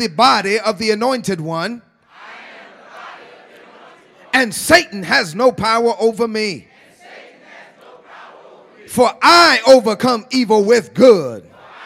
the body of the anointed one, and Satan has no power over me. For I overcome evil with good.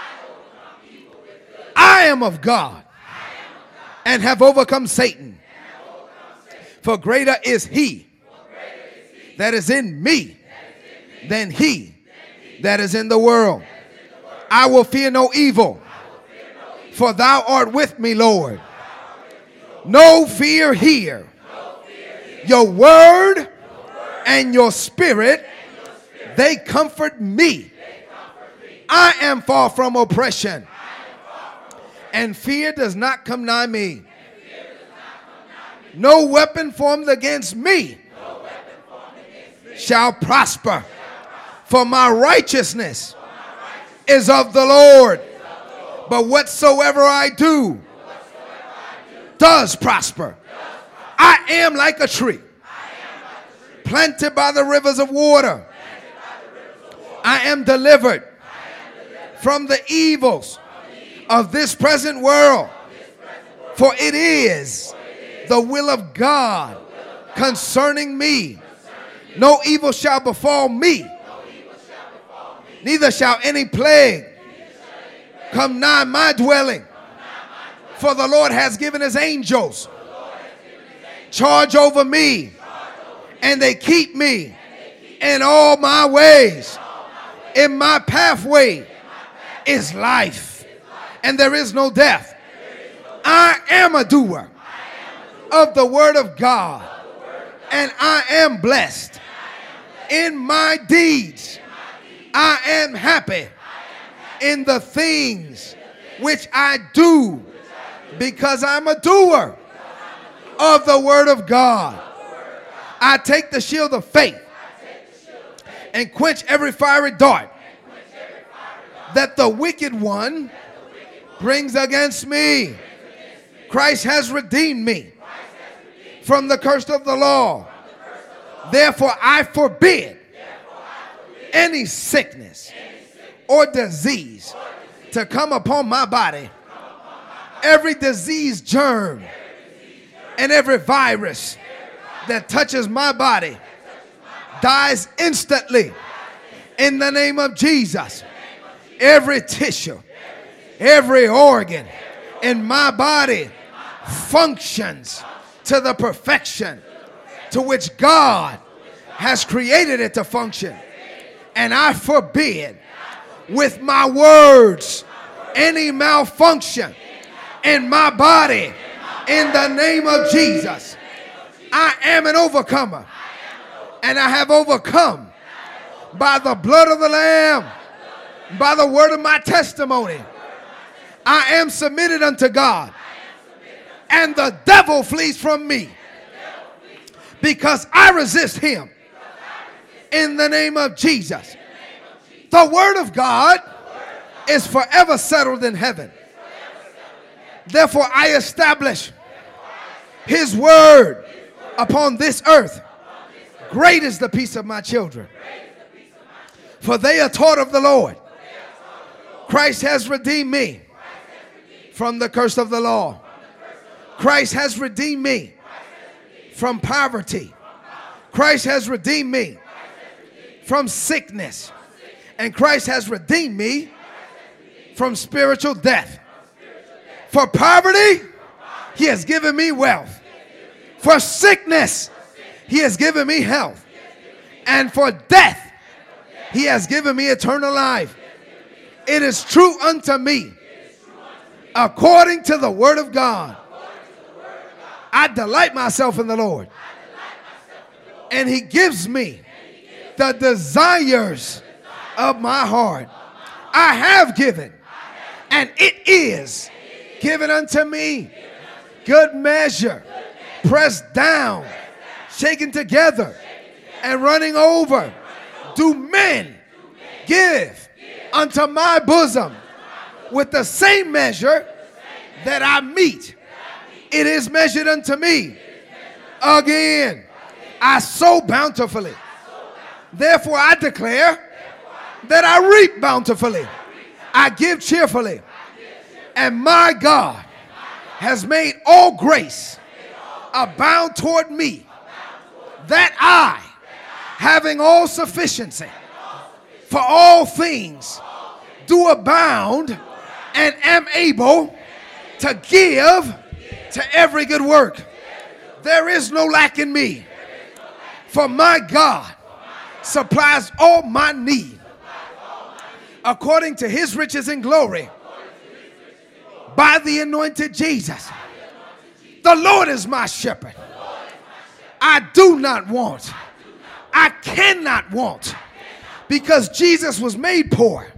I am of God and have overcome Satan. For greater is he that is in me than he that is in the world. I will fear no evil, for thou art with me, Lord. No fear here. Your word and your spirit, they comfort me. I am far from oppression, and fear does not come nigh me. No weapon formed against me shall prosper, for my righteousness is of the Lord. But whatsoever I do does prosper. I am like a tree planted by the rivers of water. I am delivered from the evils of this present world. For it is the will of God concerning me. No evil shall befall me, neither shall any plague come nigh my dwelling. For the Lord has given his angels charge over me, and they keep me in all my ways. In my pathway is life, and there is no death. I am a doer of the word of God, and I am blessed in my deeds. I am happy in the things which I do, because I'm a doer of the word of God. I take the shield of faith and quench every fiery dart that the wicked one brings against me. Christ has redeemed me from the curse of the law. Therefore I forbid any sickness or disease to come upon my body. Every disease germ and every virus that touches my body dies instantly in the name of Jesus. Every tissue, every organ in my body functions to the perfection to which God has created it to function. And I forbid with my words any malfunction in my body in the name of Jesus. I am an overcomer, and I have overcome by the blood of the Lamb, by the word of my testimony. I am submitted unto God, and the devil flees from me, because I resist him in the name of Jesus. The word of God is forever settled in heaven. Therefore I establish his word upon this earth. Great is the peace of my children, for they are taught of the Lord. Christ has redeemed me from the curse of the law. Christ has redeemed me from poverty. Christ has redeemed me from sickness. And Christ has redeemed me from spiritual death. For poverty, he has given me wealth. For sickness, he has given me health. And for death, he has given me eternal life. It is true unto me, according to the word of God. I delight myself in the Lord, and he gives me the desires of my heart. I have given, and it is given unto me. Good measure, pressed down, shaken together, and running over, do men give unto my bosom. With the same measure that I meet, it is measured unto me. Again, I sow bountifully. Therefore I declare that I reap bountifully. I give cheerfully. And my God has made all grace abound toward me, that I, having all sufficiency for all things, do abound and am able to give to every good work. There is no lack in me, for my God supplies all my need according to his riches and glory by the anointed Jesus. The Lord is my shepherd. I do not want. I cannot want, because Jesus was made poor,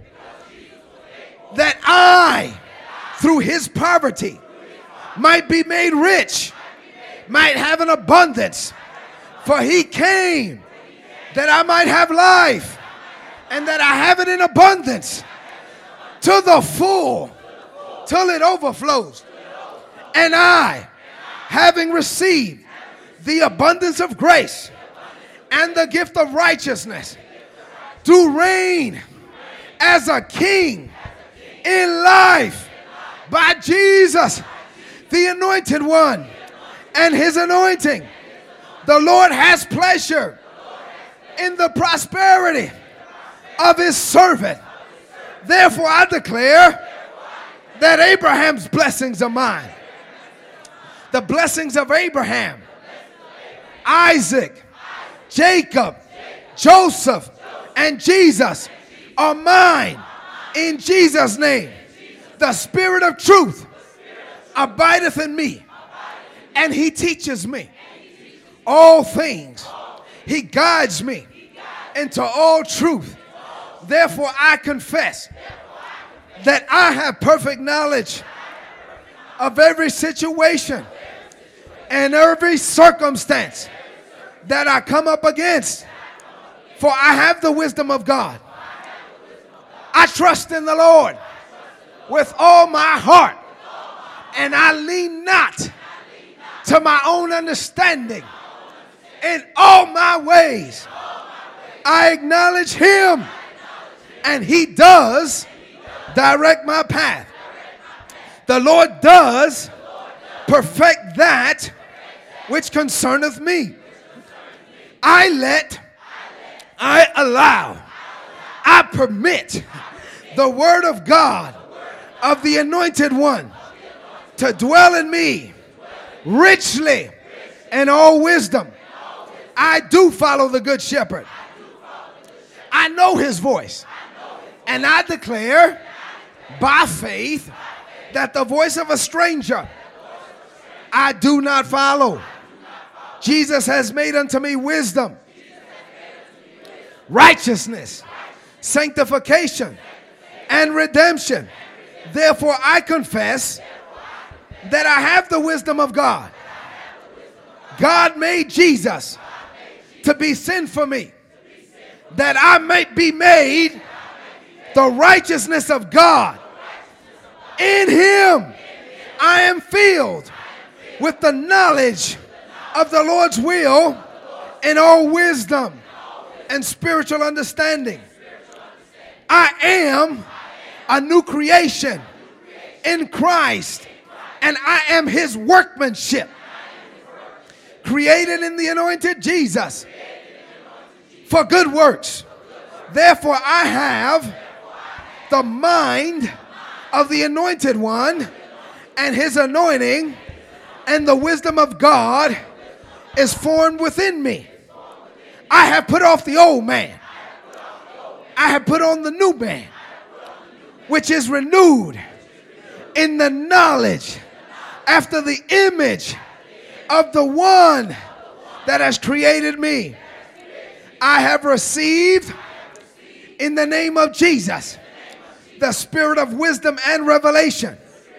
that I, through his poverty, might be made rich, might have an abundance. For he came that I might have life, and that I have it in abundance, to the full, till it overflows. And I, having received the abundance of grace and the gift of righteousness, do reign as a king in life by Jesus, the anointed one, and his anointing. The Lord has pleasure in the prosperity of his servant. Therefore I declare that Abraham's blessings are mine. The blessings of Abraham, Isaac, Jacob, Joseph, and Jesus are mine in Jesus' name. The Spirit of truth abideth in me, and he teaches me all things. He guides me into all truth. Therefore I confess that I have perfect knowledge of every situation and every circumstance that I come up against. For I have the wisdom of God. I trust in the Lord with all my heart, and I lean not to my own understanding. In all my ways I acknowledge him, and he does direct my path. The Lord does perfect that which concerneth me. I allow, I permit the word of God, of the anointed one, to dwell in me richly in all wisdom. I do follow the good shepherd. I know his voice. And I declare by faith that the voice of a stranger I do not follow. Jesus has made unto me wisdom, righteousness, sanctification, and redemption. Therefore I confess that I have the wisdom of God. God made Jesus to be sin for me, that I might be made the righteousness of God. In him I am filled with the knowledge of the Lord's will in all wisdom and spiritual understanding. I am a new creation in Christ, and I am his workmanship, created in the anointed Jesus for good works. Therefore I have the mind of the anointed one, and his anointing and the wisdom of God is formed within me. I have put off the old man. I have put on the new man, which is renewed in the knowledge after the image of the one that has created me. I have received in the name of Jesus the spirit of wisdom and revelation,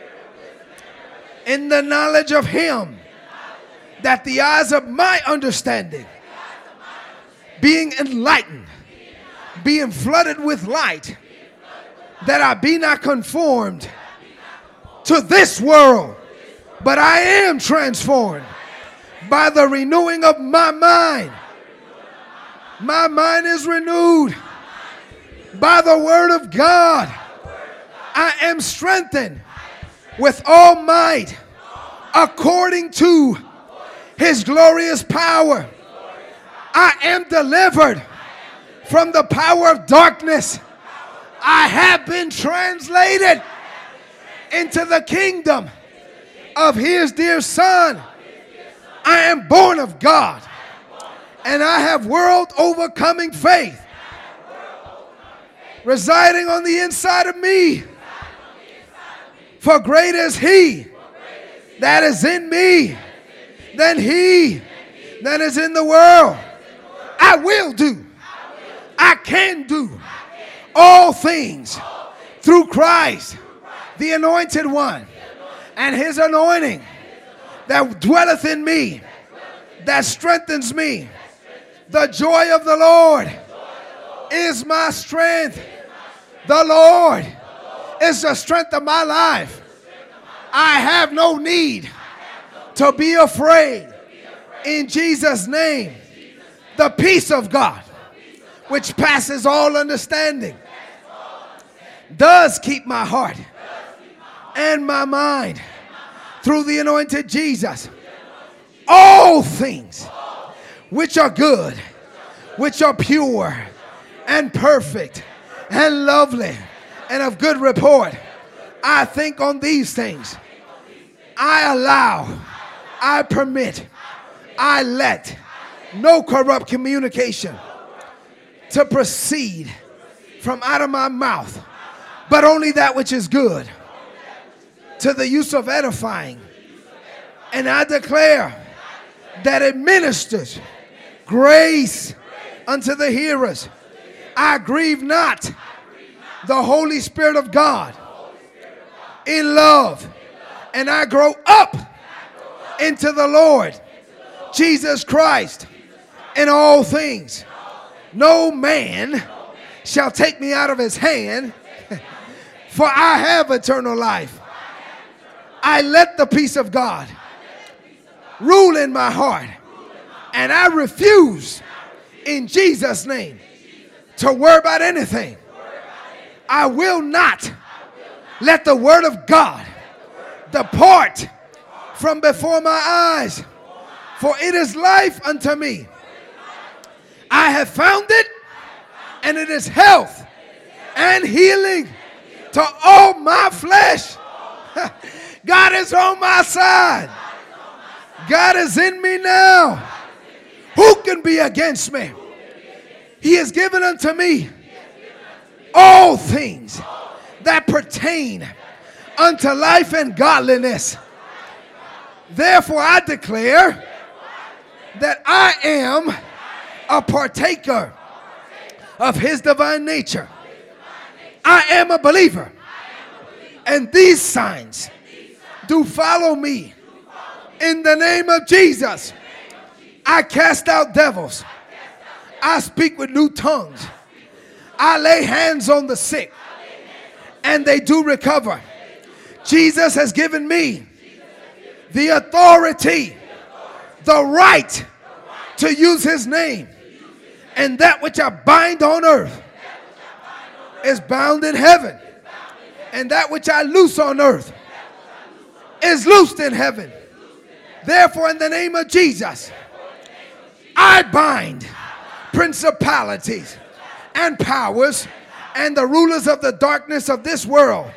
in the knowledge of him, that the eyes of my understanding being enlightened, being flooded with light, that I be not conformed to this world, but I am transformed by the renewing of my mind. My mind is renewed by the word of God. I am strengthened with all might according to his glorious power. I am delivered from the power of darkness. I have been translated into the kingdom of his dear Son. I am born of God, and I have world overcoming faith residing on the inside of me. For greater is he that is in me than he that is in the world. I will do, I can do all things through Christ, the anointed one, and his anointing that dwelleth in me, that strengthens me. The joy of the Lord is my strength. The Lord is the strength of my life. I have no need to be afraid. In Jesus' name, the peace of God, which passes all understanding, does keep my heart and my mind through the anointed Jesus. All things which are good, which are pure and perfect and lovely and of good report, I think on these things. I allow, I permit, I let no corrupt communication to proceed from out of my mouth, but only that which is good, to the use of edifying. And I declare that it ministers grace unto the hearers. I grieve not the Holy Spirit of God in love, and I grow up into the Lord Jesus Christ in all things. No man shall take me out of his hand, for I have eternal life. I let the peace of God rule in my heart, and I refuse in Jesus' name to worry about anything. I will not let the word of God depart from before my eyes, for it is life unto me. I have found it, and it is health and healing to all my flesh. God is on my side. God is in me now. Who can be against me? He has given unto me all things that pertain unto life and godliness. Therefore I declare that I am a partaker of his divine nature. I am a believer, and these signs do follow me. In the name of Jesus, I cast out devils. I speak with new tongues. I lay hands on the sick, and they do recover. Jesus has given me the authority, the right to use his name. And that which I bind on earth is bound in heaven. And that which I loose on earth is loosed in heaven. Therefore, in the name of Jesus, I bind principalities and powers and the rulers of the darkness of this world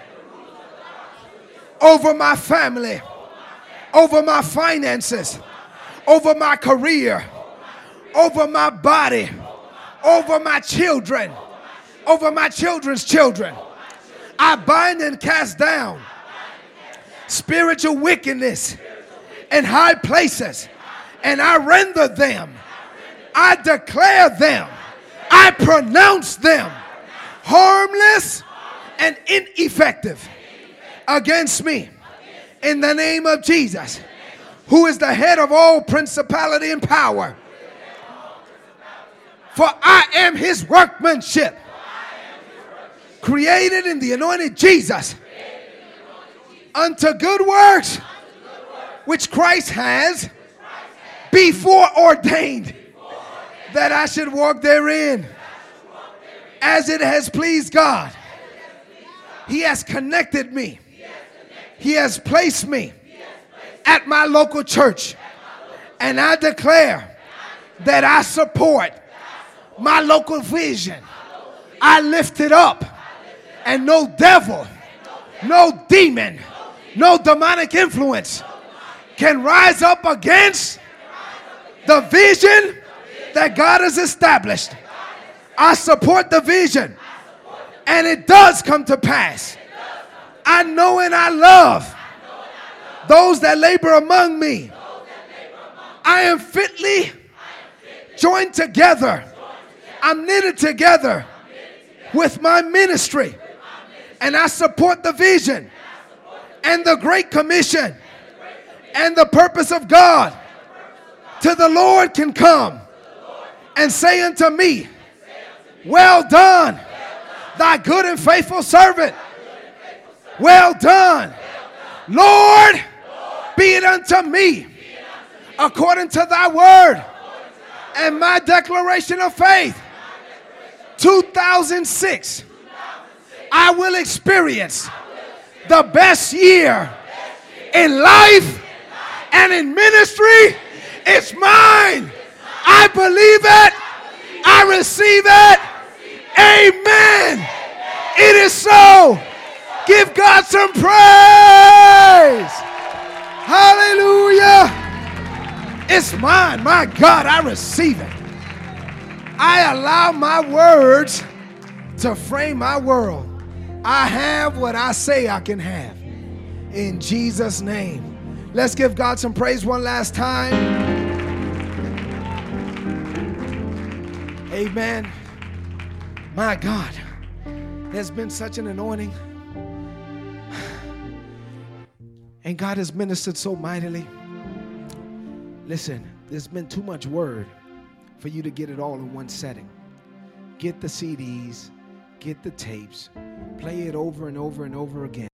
over my family, over my finances, over my career, over my body, over my children, over my children's children. I bind and cast down spiritual wickedness in high places, and I render them, I declare them, I pronounce them harmless and ineffective against me in the name of Jesus, who is the head of all principality and power. For I am his workmanship, created in the anointed Jesus unto good works, which Christ has before ordained that I should walk therein, as it has pleased God. He has connected me. He has placed me at my local church. And I declare that I support my local vision. I lift it up. And no devil, no demon, no demonic influence can rise up against the vision that God has established. I support the vision, and it does come to pass. I know and I love those that labor among me. I am fitly joined together. I'm knitted together with my ministry, and I support the vision and the Great Commission and the purpose of God. Till the Lord can come and say unto me, well done, thy good and faithful servant. Well done. Lord, be it unto me according to thy word. And my declaration of faith, 2006, I will experience the best year in life and in ministry. It's mine. I believe it. I receive it. Amen. It is so. Give God some praise. Hallelujah. It's mine. My God, I receive it. I allow my words to frame my world. I have what I say I can have. In Jesus' name. Let's give God some praise one last time. Amen. My God, there's been such an anointing. And God has ministered so mightily. Listen, there's been too much word for you to get it all in one setting. Get the CDs, get the tapes, play it over and over and over again.